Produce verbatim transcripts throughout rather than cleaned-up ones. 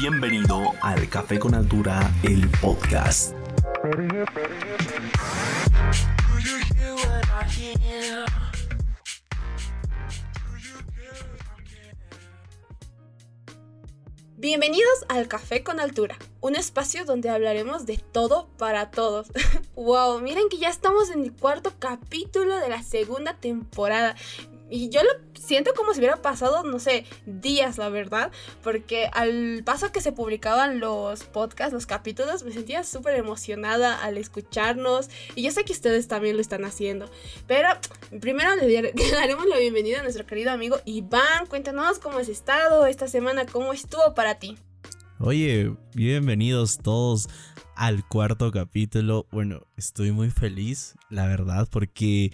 Bienvenido al Café con Altura, el podcast. Bienvenidos al Café con Altura, un espacio donde hablaremos de todo para todos. Wow, miren que ya estamos en el cuarto capítulo de la segunda temporada. Y yo lo siento como si hubiera pasado, no sé, días, la verdad. Porque al paso que se publicaban los podcasts, los capítulos, me sentía súper emocionada al escucharnos. Y yo sé que ustedes también lo están haciendo. Pero primero le, le daremos la bienvenida a nuestro querido amigo Iván. Cuéntanos cómo has estado esta semana, cómo estuvo para ti. Oye, bienvenidos todos al cuarto capítulo. Bueno, estoy muy feliz, la verdad, porque...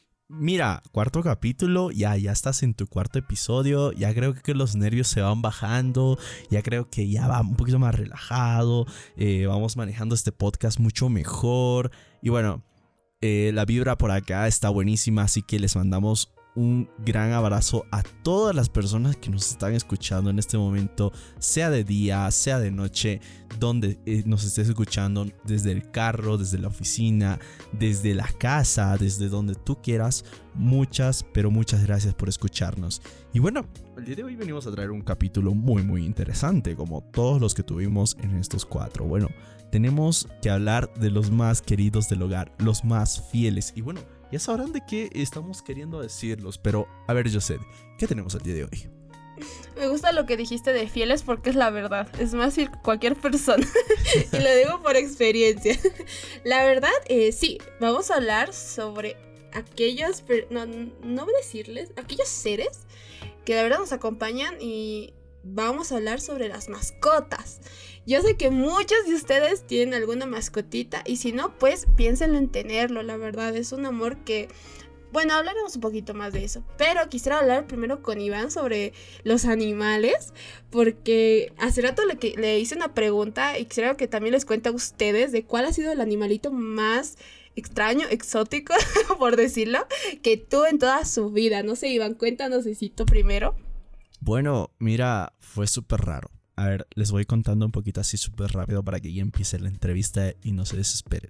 Mira, cuarto capítulo, ya, ya estás en tu cuarto episodio, ya creo que los nervios se van bajando, ya creo que ya va un poquito más relajado, eh, vamos manejando este podcast mucho mejor y bueno, eh, la vibra por acá está buenísima, así que les mandamos un gran abrazo a todas las personas que nos están escuchando en este momento, sea de día, sea de noche, donde eh, nos estés escuchando, desde el carro, desde la oficina, desde la casa, desde donde tú quieras. Muchas, pero muchas gracias por escucharnos. Y bueno, el día de hoy venimos a traer un capítulo muy muy interesante, como todos los que tuvimos en estos cuatro. Bueno, tenemos que hablar de los más queridos del hogar, los más fieles. Y bueno, ya sabrán de qué estamos queriendo decirlos, pero a ver, José, ¿qué tenemos el día de hoy? Me gusta lo que dijiste de fieles porque es la verdad, es más fiel que cualquier persona y lo digo por experiencia. La verdad, eh, sí, vamos a hablar sobre aquellos, per- no, no voy a decirles, aquellos seres que de verdad nos acompañan y vamos a hablar sobre las mascotas. Yo sé que muchos de ustedes tienen alguna mascotita y si no, pues piénsenlo en tenerlo, la verdad, es un amor que... Bueno, hablaremos un poquito más de eso, pero quisiera hablar primero con Iván sobre los animales, porque hace rato le, que, le hice una pregunta y quisiera que también les cuente a ustedes de cuál ha sido el animalito más extraño, exótico, por decirlo, que tuvo en toda su vida. No sé, Iván, cuéntanos eso primero. Bueno, mira, fue súper raro. A ver, les voy contando un poquito así súper rápido para que ya empiece la entrevista y no se desesperen.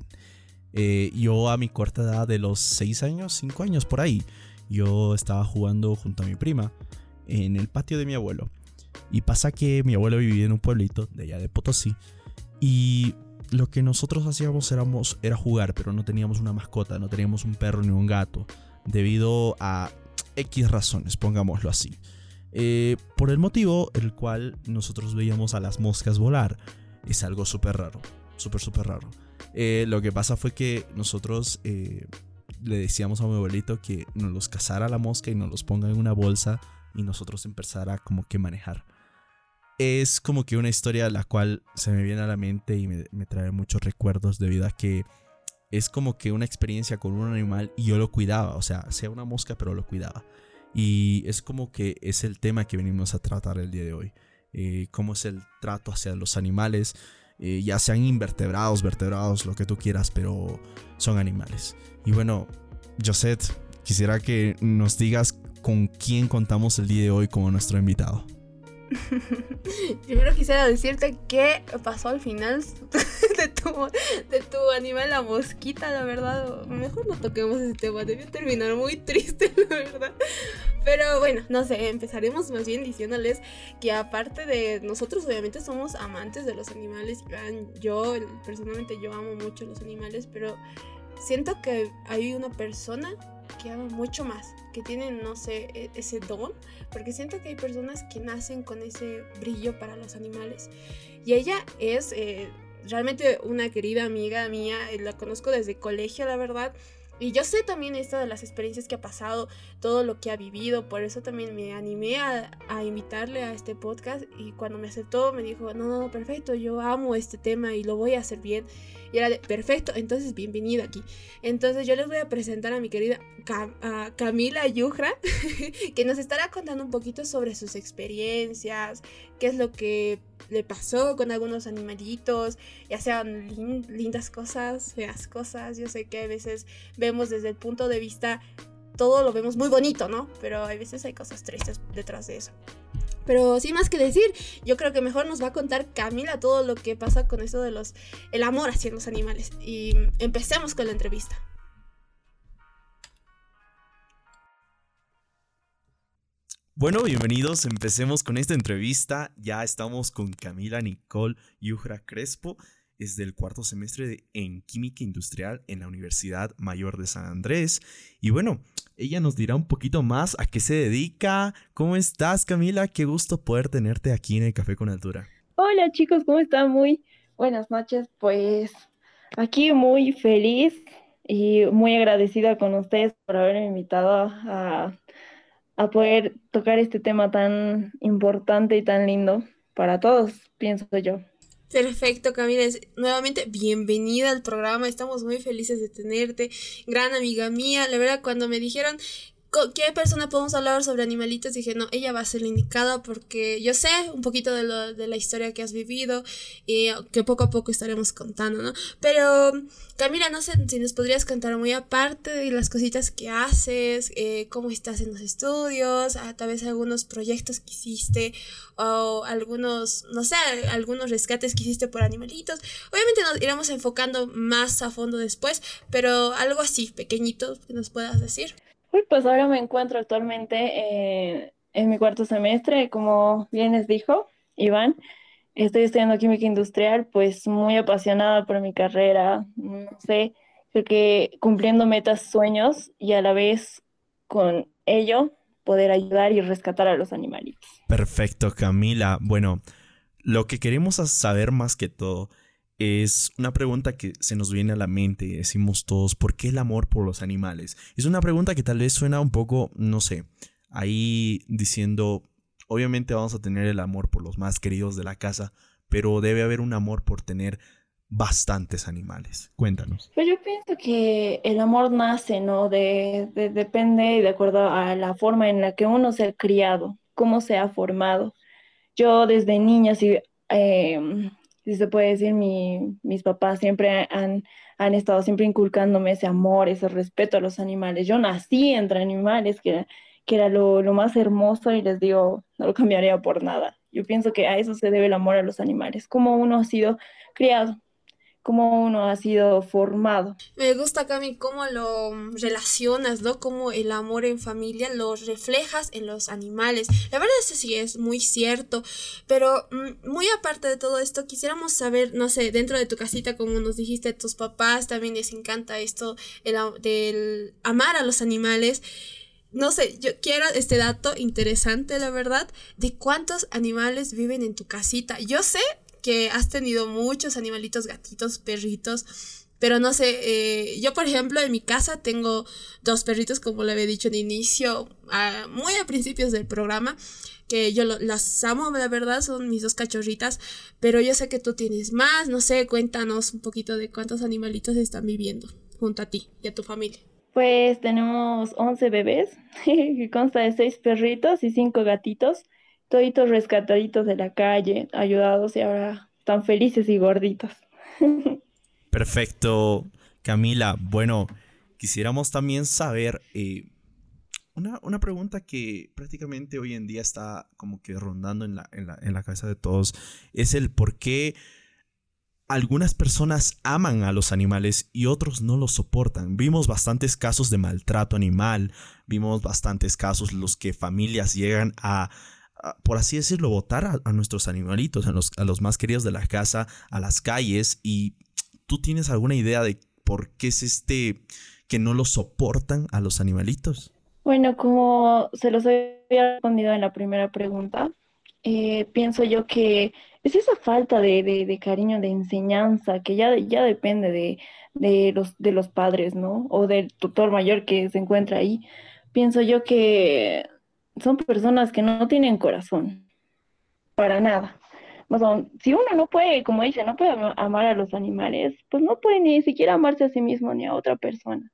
Eh, yo a mi corta edad de los seis años, cinco años por ahí, yo estaba jugando junto a mi prima en el patio de mi abuelo. Y pasa que mi abuelo vivía en un pueblito de allá de Potosí. Y lo que nosotros hacíamos éramos, era jugar, pero no teníamos una mascota, no teníamos un perro ni un gato. Debido a X razones, pongámoslo así. Eh, por el motivo el cual nosotros veíamos a las moscas volar. Es algo súper raro, súper súper raro. Eh, lo que pasa fue que nosotros eh, le decíamos a mi abuelito que nos los cazara la mosca y nos los ponga en una bolsa y nosotros empezara como que manejar. Es como que una historia la cual se me viene a la mente y me, me trae muchos recuerdos debido a que es como que una experiencia con un animal y yo lo cuidaba, o sea, sea una mosca pero lo cuidaba. Y es como que es el tema que venimos a tratar el día de hoy. Eh, cómo es el trato hacia los animales. Eh, ya sean invertebrados, vertebrados, lo que tú quieras, pero son animales. Y bueno, Josette, quisiera que nos digas con quién contamos el día de hoy como nuestro invitado. Primero quisiera decirte qué pasó al final de tu, de tu animal, la mosquita, la verdad. Mejor no toquemos ese tema, debió terminar muy triste, la verdad. Pero bueno, no sé, empezaremos más bien diciéndoles que aparte de nosotros obviamente somos amantes de los animales. Yo, personalmente yo amo mucho los animales, pero siento que hay una persona que ama mucho más, que tienen, no sé, ese don, porque siento que hay personas que nacen con ese brillo para los animales. Y ella es eh, realmente una querida amiga mía, la conozco desde colegio, la verdad. Y yo sé también esta de las experiencias que ha pasado, todo lo que ha vivido, por eso también me animé a, a invitarle a este podcast. Y cuando me aceptó me dijo, no, no, perfecto, yo amo este tema y lo voy a hacer bien. Y era de, perfecto, entonces bienvenida aquí. Entonces yo les voy a presentar a mi querida Cam- a Camila Yujra, que nos estará contando un poquito sobre sus experiencias, qué es lo que le pasó con algunos animalitos, ya sean lin- lindas cosas, feas cosas. Yo sé que a veces vemos desde el punto de vista, todo lo vemos muy bonito, ¿no? Pero a veces hay cosas tristes detrás de eso. Pero sin más que decir, yo creo que mejor nos va a contar Camila todo lo que pasa con esto de los, el amor hacia los animales. Y empecemos con la entrevista. Bueno, bienvenidos. Empecemos con esta entrevista. Ya estamos con Camila Nicole Yujra Crespo. Es del cuarto semestre de, en Química Industrial en la Universidad Mayor de San Andrés. Y bueno, ella nos dirá un poquito más a qué se dedica. ¿Cómo estás, Camila? Qué gusto poder tenerte aquí en el Café con Altura. Hola chicos, ¿cómo están? Muy buenas noches. Pues aquí muy feliz y muy agradecida con ustedes por haberme invitado a, a poder tocar este tema tan importante y tan lindo para todos, pienso yo. Perfecto, Camila. Nuevamente, bienvenida al programa. Estamos muy felices de tenerte. Gran amiga mía. La verdad, cuando me dijeron ¿con qué persona podemos hablar sobre animalitos? Dije, no, ella va a ser la indicada porque yo sé un poquito de, lo, de la historia que has vivido y que poco a poco estaremos contando, ¿no? Pero, Camila, no sé si nos podrías contar muy aparte de las cositas que haces, eh, cómo estás en los estudios, a tal vez algunos proyectos que hiciste o algunos, no sé, algunos rescates que hiciste por animalitos. Obviamente nos iremos enfocando más a fondo después, pero algo así, pequeñito, que nos puedas decir. Uy, pues ahora me encuentro actualmente eh, en mi cuarto semestre, como bien les dijo Iván. Estoy estudiando química industrial, pues muy apasionada por mi carrera, no sé, creo que cumpliendo metas, sueños y a la vez con ello poder ayudar y rescatar a los animalitos. Perfecto, Camila. Bueno, lo que queremos saber más que todo es una pregunta que se nos viene a la mente y decimos todos, ¿por qué el amor por los animales? Es una pregunta que tal vez suena un poco, no sé, ahí diciendo, obviamente vamos a tener el amor por los más queridos de la casa, pero debe haber un amor por tener bastantes animales. Cuéntanos. Pues yo pienso que el amor nace, ¿no? De, de- depende de acuerdo a la forma en la que uno se ha criado, cómo se ha formado. Yo desde niña, sí, eh, si se puede decir, mi- mis papás siempre han, han estado siempre inculcándome ese amor, ese respeto a los animales. Yo nací entre animales, que era, que era lo, lo más hermoso y les digo, no lo cambiaría por nada. Yo pienso que a eso se debe el amor a los animales, cómo uno ha sido criado, cómo uno ha sido formado. Me gusta, Cami, cómo lo relacionas, ¿no? Cómo el amor en familia lo reflejas en los animales. La verdad es que sí es muy cierto, pero mm, muy aparte de todo esto, quisiéramos saber, no sé, dentro de tu casita, como nos dijiste, tus papás también les encanta esto el, a- del amar a los animales. No sé, yo quiero este dato interesante, la verdad, de cuántos animales viven en tu casita. Yo sé que has tenido muchos animalitos, gatitos, perritos, pero no sé, eh, yo por ejemplo en mi casa tengo dos perritos, como le había dicho de inicio, a- muy a principios del programa, que yo lo- las amo, la verdad, son mis dos cachorritas, pero yo sé que tú tienes más, no sé, cuéntanos un poquito de cuántos animalitos están viviendo junto a ti y a tu familia. Pues tenemos once bebés, que consta de seis perritos y cinco gatitos, toditos rescataditos de la calle, ayudados y ahora están felices y gorditos. Perfecto, Camila. Bueno, quisiéramos también saber eh, una, una pregunta que prácticamente hoy en día está como que rondando en la, en la, en la cabeza de todos. Es el por qué algunas personas aman a los animales y otros no los soportan. Vimos bastantes casos de maltrato animal, vimos bastantes casos en los que familias llegan a, a, por así decirlo, botar a, a nuestros animalitos, a los, a los más queridos de la casa, a las calles. ¿Y tú tienes alguna idea de por qué es este que no los soportan a los animalitos? Bueno, como se los había respondido en la primera pregunta, eh, pienso yo que es esa falta de, de- de cariño, de enseñanza, que ya, ya depende de, de los, de los padres, ¿no? O del tutor mayor que se encuentra ahí. Pienso yo que son personas que no tienen corazón, para nada. O sea, si uno no puede, como dice, no puede ama- amar a los animales, pues no puede ni siquiera amarse a sí mismo ni a otra persona.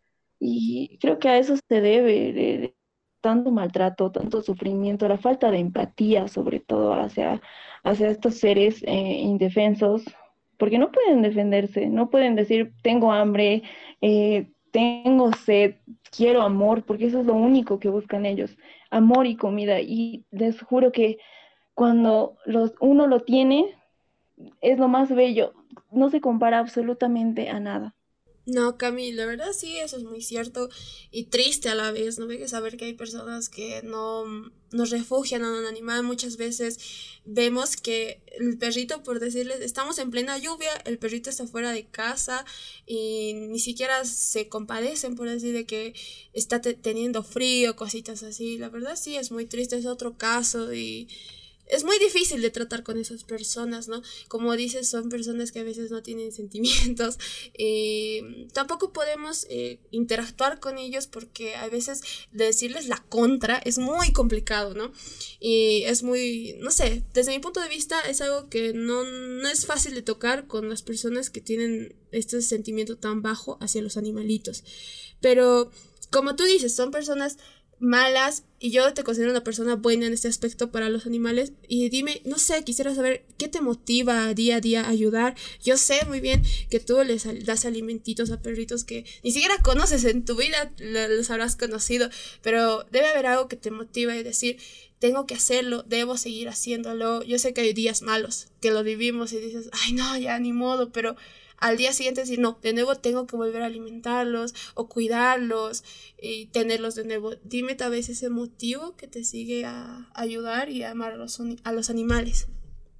Y creo que a eso se debe de, de tanto maltrato, tanto sufrimiento, la falta de empatía, sobre todo hacia, hacia estos seres eh, indefensos, porque no pueden defenderse, no pueden decir, tengo hambre, eh, tengo sed, quiero amor, porque eso es lo único que buscan ellos, amor y comida. Y les juro que cuando los, uno lo tiene, es lo más bello, no se compara absolutamente a nada. No, Cami, la verdad sí, eso es muy cierto y triste a la vez, ¿no? Ve que saber que hay personas que no nos refugian a un animal. Muchas veces vemos que el perrito, por decirles, estamos en plena lluvia, el perrito está fuera de casa y ni siquiera se compadecen, por decir, de que está te- teniendo frío, cositas así. La verdad sí, es muy triste, es otro caso y es muy difícil de tratar con esas personas, ¿no? Como dices, son personas que a veces no tienen sentimientos. Eh, tampoco podemos eh, interactuar con ellos porque a veces decirles la contra es muy complicado, ¿no? Y es muy, no sé, desde mi punto de vista es algo que no, no es fácil de tocar con las personas que tienen este sentimiento tan bajo hacia los animalitos. Pero, como tú dices, son personas malas y yo te considero una persona buena en este aspecto para los animales. Y dime, no sé, quisiera saber qué te motiva día a día a ayudar. Yo sé muy bien que tú les al- das alimentitos a perritos que ni siquiera conoces en tu vida, lo- los habrás conocido, pero debe haber algo que te motiva y decir, tengo que hacerlo, debo seguir haciéndolo. Yo sé que hay días malos que lo vivimos y dices, ay no, ya ni modo, pero al día siguiente decir, no, de nuevo tengo que volver a alimentarlos o cuidarlos y tenerlos de nuevo. Dime tal vez ese motivo que te sigue a ayudar y a amar a los, uni- a los animales.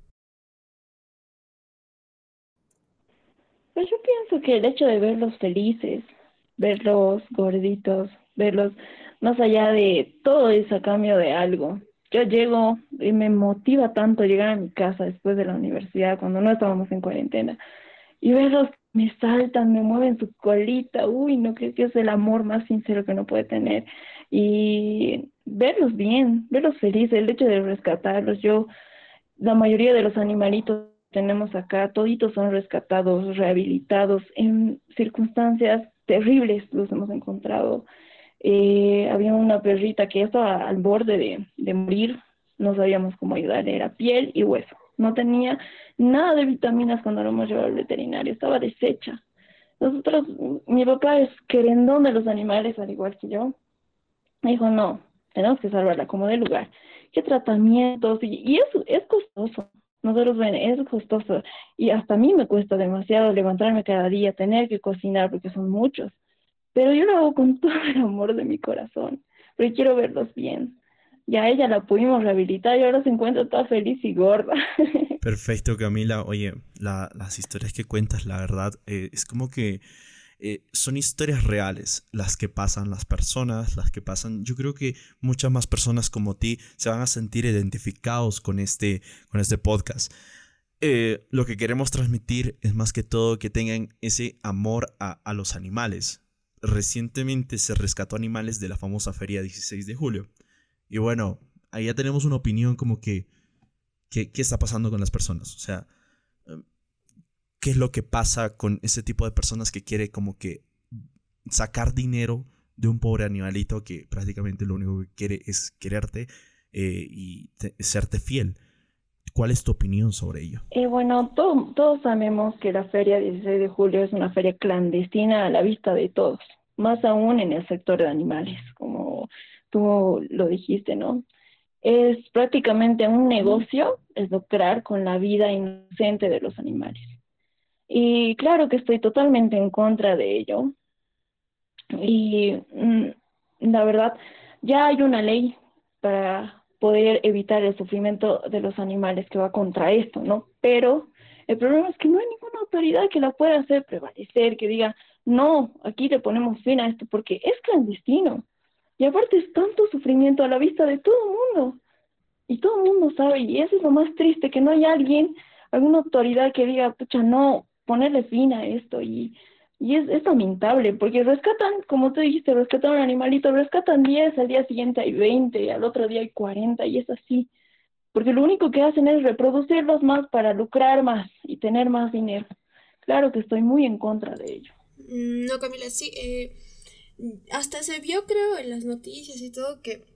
Pues yo pienso que el hecho de verlos felices, verlos gorditos, verlos más allá de todo es a cambio de algo. Yo llego y me motiva tanto llegar a mi casa después de la universidad, cuando no estábamos en cuarentena, y verlos me saltan, me mueven su colita, uy, no creo que es el amor más sincero que uno puede tener. Y verlos bien, verlos felices, el hecho de rescatarlos, yo la mayoría de los animalitos que tenemos acá, toditos son rescatados, rehabilitados en circunstancias terribles, los hemos encontrado. Eh, había una perrita que ya estaba al borde de, de morir, no sabíamos cómo ayudarle, era piel y hueso. No tenía nada de vitaminas cuando lo hemos llevado al veterinario, estaba deshecha. Nosotros, mi papá es querendón de los animales, al igual que yo. Me dijo, no, tenemos que salvarla como de lugar. ¿Qué tratamientos? Y, y es, es costoso. Nosotros ven, es costoso. Y hasta a mí me cuesta demasiado levantarme cada día, tener que cocinar, porque son muchos. Pero yo lo hago con todo el amor de mi corazón, porque quiero verlos bien. Ya a ella la pudimos rehabilitar y ahora se encuentra toda feliz y gorda. Perfecto, Camila. Oye, la- las historias que cuentas, la verdad, eh, es como que eh, son historias reales las que pasan las personas, las que pasan. Yo creo que muchas más personas como ti se van a sentir identificados con este, con este podcast. Eh, lo que queremos transmitir es más que todo que tengan ese amor a, a los animales. Recientemente se rescató animales de la famosa feria dieciséis de julio. Y bueno, ahí ya tenemos una opinión como que, que ¿qué está pasando con las personas? O sea, eh, ¿qué es lo que pasa con ese tipo de personas que quiere como que sacar dinero de un pobre animalito que prácticamente lo único que quiere es quererte eh, y te- serte fiel? ¿Cuál es tu opinión sobre ello? Eh, bueno, to- todos sabemos que la feria dieciséis de julio es una feria clandestina a la vista de todos, más aún en el sector de animales, como tú lo dijiste, ¿no? Es prácticamente un negocio, es lucrar con la vida inocente de los animales. Y claro que estoy totalmente en contra de ello. Y mm, la verdad, ya hay una ley para poder evitar el sufrimiento de los animales que va contra esto, ¿no? Pero el problema es que no hay ninguna autoridad que la pueda hacer prevalecer, que diga, no, aquí le ponemos fin a esto, porque es clandestino. Y aparte es tanto sufrimiento a la vista de todo el mundo. Y todo el mundo sabe, y eso es lo más triste, que no hay alguien, alguna autoridad que diga, pucha, no, ponerle fin a esto. Y, y es, es lamentable, porque rescatan, como tú dijiste, rescatan un animalito, rescatan diez, al día siguiente hay veinte, al otro día hay cuarenta, y es así. Porque lo único que hacen es reproducirlos más para lucrar más y tener más dinero. Claro que estoy muy en contra de ello. Mm, No, Camila, sí. Eh, hasta se vio, creo, en las noticias y todo que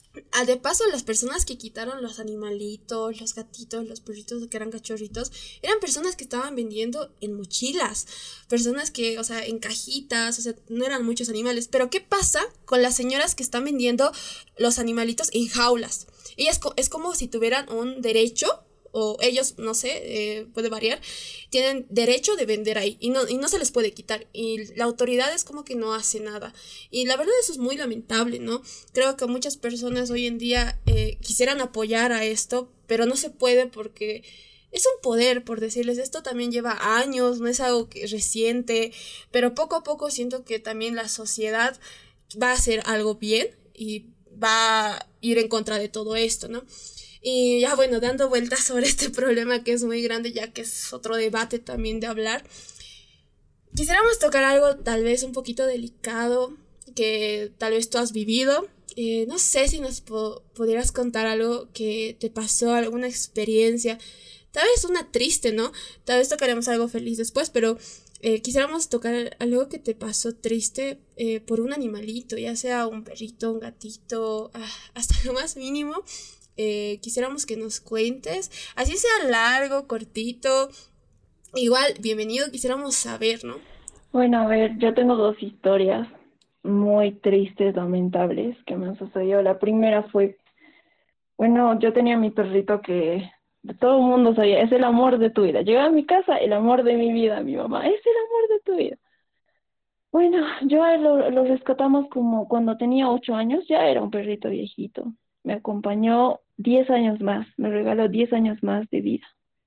Ah, de paso, las personas que quitaron los animalitos, los gatitos, los perritos que eran cachorritos, eran personas que estaban vendiendo en mochilas, personas que, o sea, en cajitas, o sea, no eran muchos animales. Pero ¿qué pasa con las señoras que están vendiendo los animalitos en jaulas? Ellas co- es como si tuvieran un derecho, o ellos, no sé, eh, puede variar, tienen derecho de vender ahí y no, y no se les puede quitar. Y la autoridad es como que no hace nada. Y la verdad eso es muy lamentable, ¿no? Creo que muchas personas hoy en día eh, quisieran apoyar a esto, pero no se puede porque es un poder, por decirles, esto también lleva años, no es algo que reciente, pero poco a poco siento que también la sociedad va a hacer algo bien y va a ir en contra de todo esto, ¿no? Y ya bueno, dando vueltas sobre este problema que es muy grande, ya que es otro debate también de hablar, quisiéramos tocar algo tal vez un poquito delicado, que tal vez tú has vivido. Eh, no sé si nos po- pudieras contar algo que te pasó, alguna experiencia, tal vez una triste, ¿no? Tal vez tocaremos algo feliz después, pero eh, quisiéramos tocar algo que te pasó triste eh, por un animalito, ya sea un perrito, un gatito, ah, hasta lo más mínimo. Eh, quisiéramos que nos cuentes, así sea largo, cortito, igual, bienvenido, quisiéramos saber, ¿no? Bueno, a ver, yo tengo dos historias muy tristes, lamentables, que me han sucedido. La primera fue, bueno, yo tenía mi perrito que de todo el mundo sabía, es el amor de tu vida. Llegaba a mi casa, el amor de mi vida, mi mamá, es el amor de tu vida. Bueno, yo a él lo, lo rescatamos como cuando tenía ocho años, ya era un perrito viejito. Me acompañó diez años más, me regaló diez años más de vida.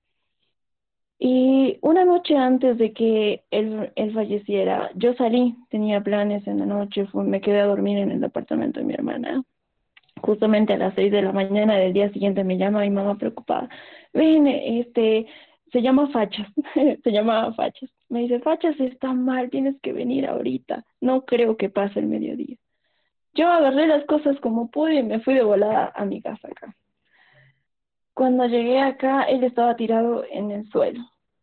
Y una noche antes de que él, él falleciera, yo salí, tenía planes en la noche, fue- me quedé a dormir en el departamento de mi hermana. Justamente a las seis de la mañana del día siguiente me llama mi mamá preocupada. Ven, este, se llama Fachas, se llama Fachas. Me dice, Fachas está mal, tienes que venir ahorita. No creo que pase el mediodía. Yo agarré las cosas como pude y me fui de volada a mi casa acá. Cuando llegué acá, él estaba tirado en el suelo.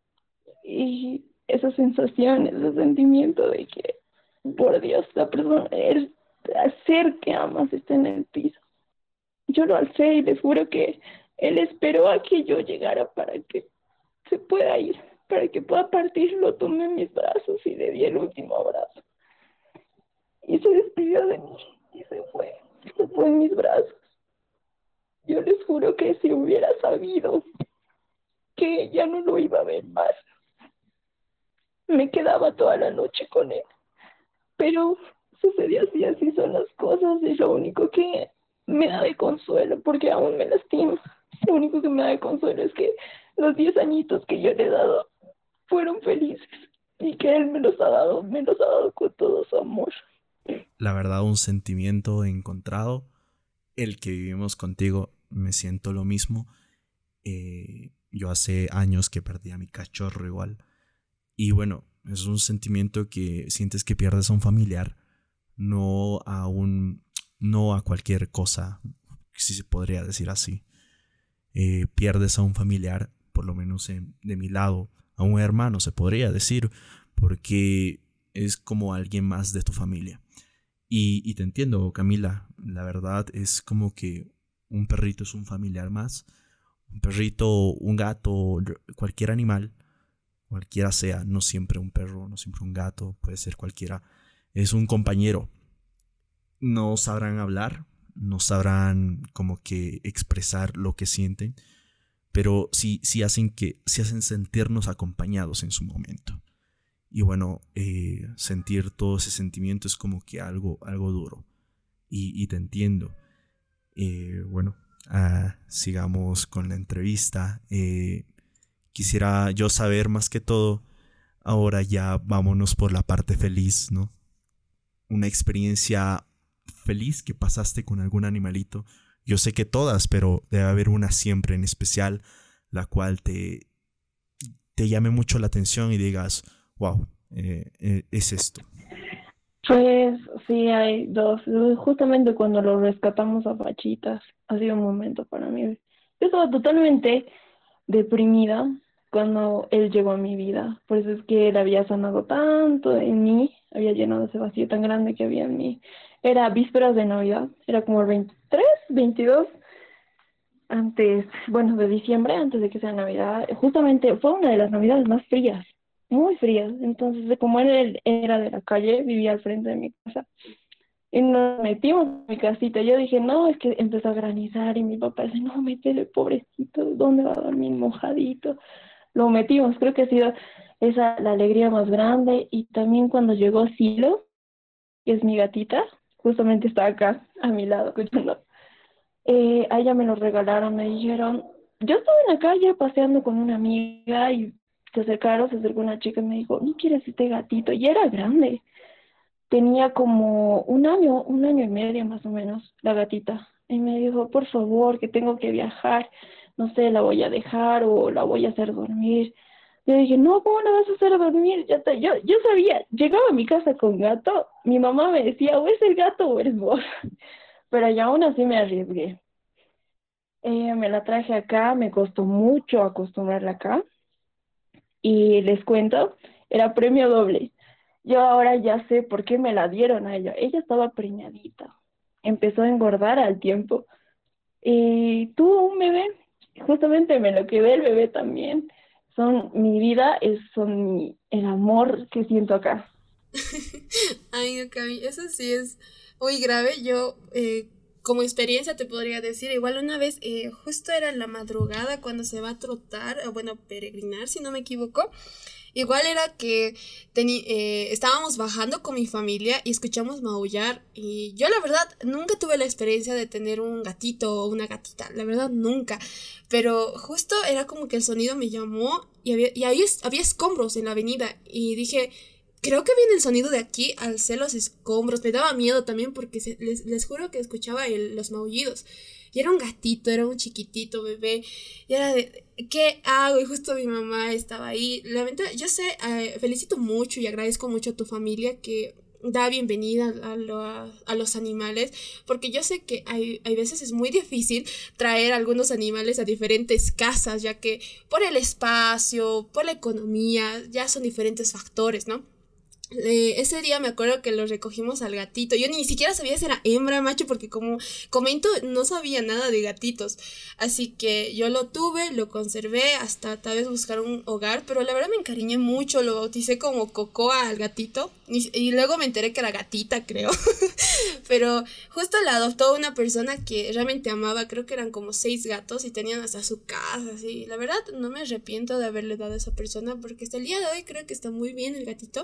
Y esa sensación, ese sentimiento de que, por Dios, la persona, el ser que amas está en el piso. Yo lo alcé y les juro que él esperó a que yo llegara para que se pueda ir, para que pueda partir. Lo tomé en mis brazos y le di el último abrazo. Y se despidió de mí y se fue, se fue en mis brazos. Yo les juro que si hubiera sabido que ya no lo iba a ver más, me quedaba toda la noche con él. Pero sucedió así, así son las cosas, y lo único que me da de consuelo, porque aún me lastima, lo único que me da de consuelo es que los diez añitos que yo le he dado fueron felices y que él me los ha dado, me los ha dado con todo su amor. La verdad, un sentimiento encontrado. El que vivimos contigo, me siento lo mismo. Eh, yo hace años que perdí a mi cachorro igual. Y bueno, es un sentimiento que sientes que pierdes a un familiar, no a un, no a cualquier cosa, si se podría decir así. Eh, pierdes a un familiar, por lo menos en- de mi lado, a un hermano, se podría decir, porque es como alguien más de tu familia. Y, y te entiendo, Camila, la verdad es como que un perrito es un familiar más, un perrito, un gato, cualquier animal, cualquiera sea, no siempre un perro, no siempre un gato, puede ser cualquiera, es un compañero. No sabrán hablar, no sabrán como que expresar lo que sienten, pero sí, sí hacen que, sí hacen sentirnos acompañados en su momento. Y bueno, eh, sentir todo ese sentimiento es como que algo, algo duro. Y, y te entiendo. Eh, bueno, ah, sigamos con la entrevista. Eh, quisiera yo saber más que todo. Ahora ya vámonos por la parte feliz, ¿no? Una experiencia feliz que pasaste con algún animalito. Yo sé que todas, pero debe haber una siempre en especial, la cual te, te llame mucho la atención y digas, wow, eh, eh, es esto. Pues sí, hay dos. Justamente cuando lo rescatamos a Pachitas, ha sido un momento para mí. Yo estaba totalmente deprimida cuando él llegó a mi vida. Por eso es que él había sanado tanto en mí, había llenado ese vacío tan grande que había en mí. Era vísperas de Navidad, era como el veintitrés, veintidós, antes, bueno, de diciembre, antes de que sea Navidad. Justamente fue una de las Navidades más frías, muy frías. Entonces, como él era de la calle, vivía al frente de mi casa, y nos metimos en mi casita. Yo dije, no, es que empezó a granizar y mi papá dice, no, métele, pobrecito, ¿dónde va a dormir mojadito? Lo metimos, creo que ha sido esa la alegría más grande. Y también cuando llegó Silo, que es mi gatita, justamente está acá a mi lado escuchando, eh, a ella me lo regalaron, me dijeron, yo estaba en la calle paseando con una amiga y se acercaron, se acercó una chica y me dijo, ¿no quieres este gatito? Y era grande, tenía como un año, un año y medio más o menos, la gatita. Y me dijo, por favor, que tengo que viajar, no sé, la voy a dejar o la voy a hacer dormir. Yo dije, no, ¿cómo la vas a hacer dormir? Ya te- yo, yo sabía, llegaba a mi casa con gato, mi mamá me decía, o es el gato o eres vos. Pero yo aún así me arriesgué. Eh, me la traje acá, me costó mucho acostumbrarla acá y les cuento, era premio doble. Yo ahora ya sé por qué me la dieron a ella. Ella estaba preñadita, empezó a engordar al tiempo y tuvo un bebé. Justamente me lo quedé el bebé también. Son mi vida, es, son mi, el amor que siento acá. Ay, no, Cami, eso sí es muy grave. Yo, eh, como experiencia, te podría decir, igual una vez, eh, justo era en la madrugada cuando se va a trotar, o bueno, peregrinar, si no me equivoco. Igual era que teni- eh, estábamos bajando con mi familia y escuchamos maullar. Y yo, la verdad, nunca tuve la experiencia de tener un gatito o una gatita. La verdad, nunca. Pero justo era como que el sonido me llamó y había, y ahí es- había escombros en la avenida. Y dije, creo que viene el sonido de aquí al ser los escombros. Me daba miedo también porque se- les, les juro que escuchaba el- los maullidos. Y era un gatito, era un chiquitito bebé. Y era de, ¿qué hago? Y justo mi mamá estaba ahí. Lamenta, yo sé, eh, felicito mucho y agradezco mucho a tu familia que da bienvenida a, lo- a los animales, porque yo sé que hay, hay veces es muy difícil traer algunos animales a diferentes casas, ya que por el espacio, por la economía, ya son diferentes factores, ¿no? Eh, ese día me acuerdo que lo recogimos al gatito. Yo ni siquiera sabía si era hembra, macho, porque como comento, no sabía nada de gatitos. Así que yo lo tuve, lo conservé hasta tal vez buscar un hogar, pero la verdad me encariñé mucho, lo bauticé como Cocoa al gatito. Y, y luego me enteré que era gatita, creo. Pero justo la adoptó una persona que realmente amaba, creo que eran como seis gatos y tenían hasta su casa, así. La verdad no me arrepiento de haberle dado a esa persona porque hasta el día de hoy creo que está muy bien el gatito.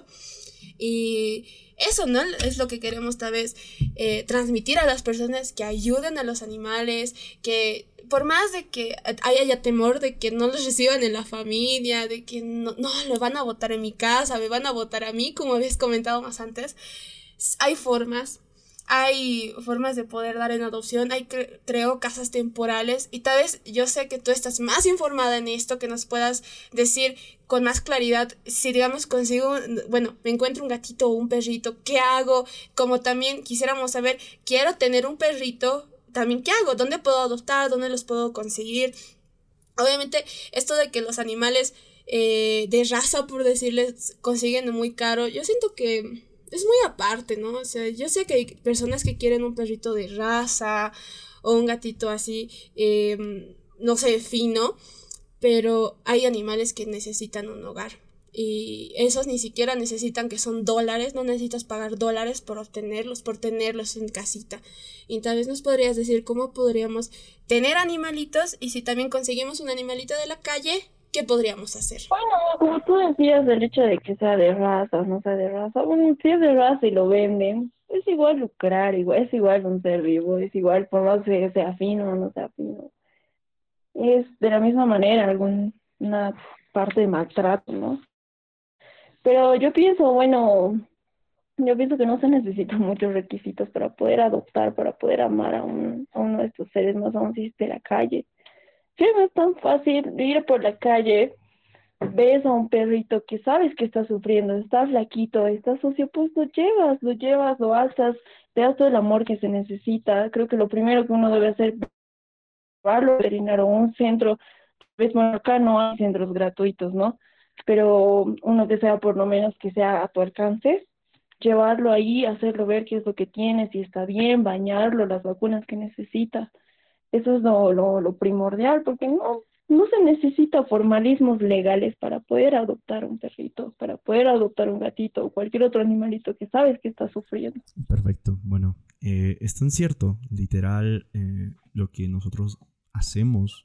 Y eso, ¿no? Es lo que queremos tal vez eh, transmitir a las personas, que ayuden a los animales, que por más de que haya ya temor de que no los reciban en la familia, de que no, no, lo van a botar en mi casa, me van a botar a mí, como habías comentado más antes, hay formas. Hay formas de poder dar en adopción, hay cre- creo casas temporales y tal vez yo sé que tú estás más informada en esto, que nos puedas decir con más claridad si digamos consigo, bueno, me encuentro un gatito o un perrito, ¿qué hago? Como también quisiéramos saber, quiero tener un perrito, también ¿qué hago? ¿Dónde puedo adoptar? ¿Dónde los puedo conseguir? Obviamente esto de que los animales eh, de raza, por decirles, consiguen muy caro, yo siento que es muy aparte, ¿no? O sea, yo sé que hay personas que quieren un perrito de raza o un gatito así, eh, no sé, fino, pero hay animales que necesitan un hogar. Y esos ni siquiera necesitan que son dólares, no necesitas pagar dólares por obtenerlos, por tenerlos en casita. Y tal vez nos podrías decir cómo podríamos tener animalitos y si también conseguimos un animalito de la calle, ¿qué podríamos hacer? Bueno, como tú decías, el hecho de que sea de raza o no sea de raza, bueno, si es de raza y lo venden, es igual lucrar, igual, es igual un ser vivo, es igual por más que sea fino o no sea fino. Es de la misma manera alguna parte de maltrato, ¿no? Pero yo pienso, bueno, yo pienso que no se necesitan muchos requisitos para poder adoptar, para poder amar a, un, a uno de estos seres, más aún si es de la calle. Sí, no es tan fácil ir por la calle, ves a un perrito que sabes que está sufriendo, está flaquito, está sucio, pues lo llevas, lo llevas, lo alzas, te das todo el amor que se necesita. Creo que lo primero que uno debe hacer es llevarlo a veterinario o un centro. Ves, bueno, acá no hay centros gratuitos, ¿no? Pero uno que sea por lo menos que sea a tu alcance, llevarlo ahí, hacerlo ver qué es lo que tiene, si está bien, bañarlo, las vacunas que necesita. Eso es lo, lo, lo primordial, porque no, no se necesita formalismos legales para poder adoptar un perrito, para poder adoptar un gatito o cualquier otro animalito que sabes que está sufriendo. Perfecto, bueno, eh, es tan cierto, literal, eh, lo que nosotros hacemos,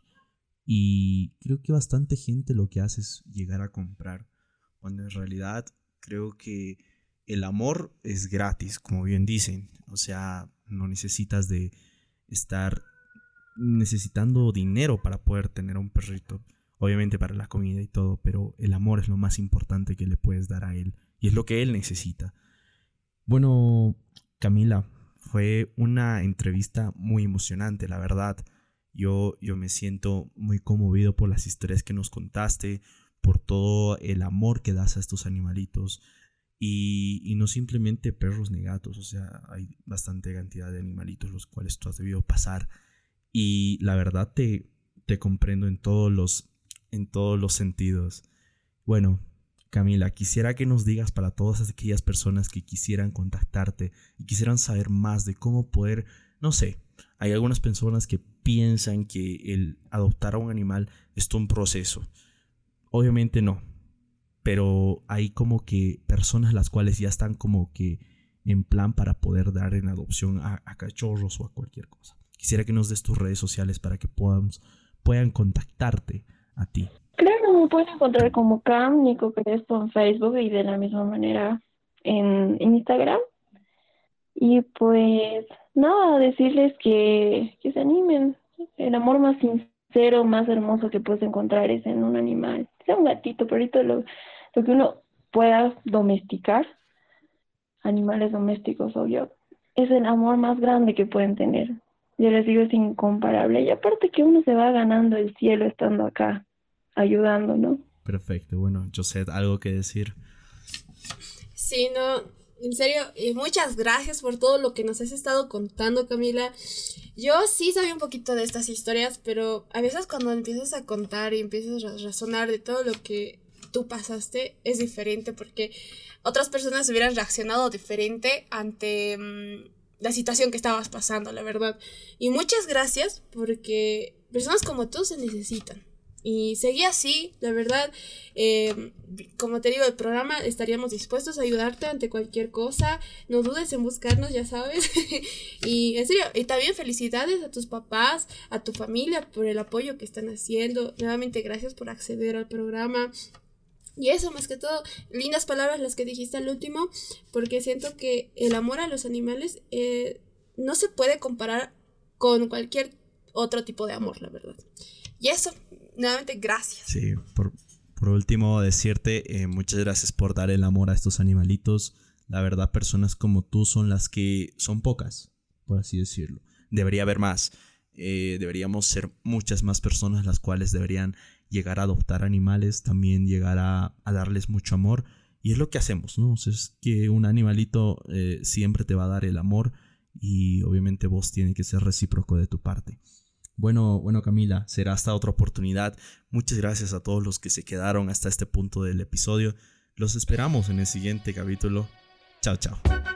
y creo que bastante gente lo que hace es llegar a comprar, cuando en realidad creo que el amor es gratis, como bien dicen, o sea, no necesitas de estar necesitando dinero para poder tener un perrito, obviamente para la comida y todo, pero el amor es lo más importante que le puedes dar a él y es lo que él necesita. Bueno, Camila, fue una entrevista muy emocionante, la verdad. Yo, yo me siento muy conmovido por las historias que nos contaste, por todo el amor que das a estos animalitos. Y, y no simplemente perros ni gatos, o sea, hay bastante cantidad de animalitos los cuales tú has debido pasar. Y la verdad te, te comprendo en todos los, en todos los sentidos. Bueno, Camila, quisiera que nos digas para todas aquellas personas que quisieran contactarte y quisieran saber más de cómo poder, no sé, hay algunas personas que piensan que el adoptar a un animal es todo un proceso. Obviamente no, pero hay como que personas las cuales ya están como que en plan para poder dar en adopción a, a cachorros o a cualquier cosa. Quisiera que nos des tus redes sociales para que podamos, puedan contactarte a ti. Claro, me pueden encontrar como Cam Nico Crespo en Facebook y de la misma manera en, en Instagram. Y pues nada, decirles que, que se animen. El amor más sincero, más hermoso que puedes encontrar es en un animal. Sea un gatito, perrito, lo, lo que uno pueda domesticar, animales domésticos, obvio, es el amor más grande que pueden tener. Yo les digo, es incomparable. Y aparte que uno se va ganando el cielo estando acá, ayudando, ¿no? Perfecto, bueno, Josette, ¿algo que decir? Sí, no, en serio, y muchas gracias por todo lo que nos has estado contando, Camila. Yo sí sabía un poquito de estas historias, pero a veces cuando empiezas a contar y empiezas a razonar de todo lo que tú pasaste, es diferente porque otras personas hubieran reaccionado diferente ante mmm, la situación que estabas pasando, la verdad. Y muchas gracias porque personas como tú se necesitan. Y seguí así, la verdad, eh, como te digo, el programa estaríamos dispuestos a ayudarte ante cualquier cosa, no dudes en buscarnos, ya sabes. Y en serio, y también felicidades a tus papás, a tu familia por el apoyo que están haciendo. Nuevamente gracias por acceder al programa. Y eso, más que todo, lindas palabras las que dijiste al último, porque siento que el amor a los animales eh, no se puede comparar con cualquier otro tipo de amor, la verdad. Y eso, nuevamente, gracias. Sí, por, por último, decirte eh, muchas gracias por dar el amor a estos animalitos. La verdad, personas como tú son las que son pocas, por así decirlo. Debería haber más. Eh, deberíamos ser muchas más personas las cuales deberían llegar a adoptar animales, también llegar a, a darles mucho amor. Y es lo que hacemos, ¿no? O sea, es que un animalito eh, siempre te va a dar el amor y obviamente vos tiene que ser recíproco de tu parte. Bueno, bueno Camila, será hasta otra oportunidad. Muchas gracias a todos los que se quedaron hasta este punto del episodio. Los esperamos en el siguiente capítulo. Chao, chao.